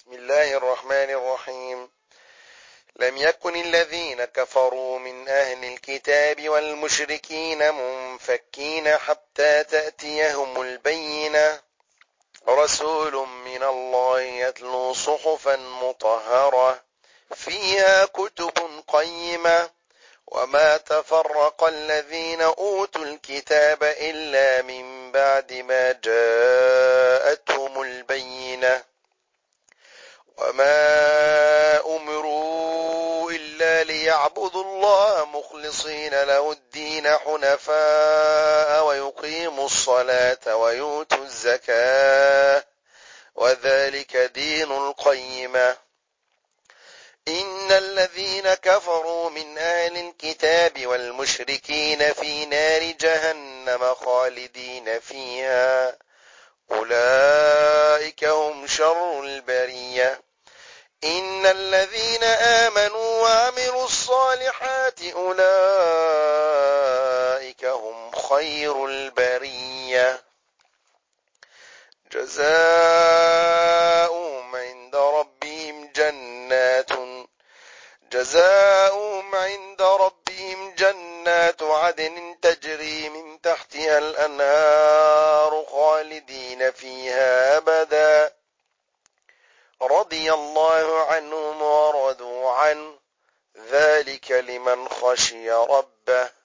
بسم الله الرحمن الرحيم. لم يكن الذين كفروا من أهل الكتاب والمشركين منفكين حتى تأتيهم البينة، رسول من الله يتلو صحفا مطهرة فيها كتب قيمة، وما تفرق الذين أوتوا الكتاب إلا من بعد ما جاءتهم البينة، وما أمروا إلا ليعبدوا الله مخلصين له الدين حنفاء ويقيموا الصلاة ويؤتوا الزكاة وذلك دين القيمة. إن الذين كفروا من أهل الكتاب والمشركين في نار جهنم خالدين فيها، أولئك هم شر البرية. إن الذين آمنوا وعملوا الصالحات أولئك هم خير البرية. جزاؤهم عند ربهم جنات عدن تجري من تحتها الأنهار خالدين فيها أبدا، رضي الله عنهم ورضوا عنه، ذلك لمن خشي ربه.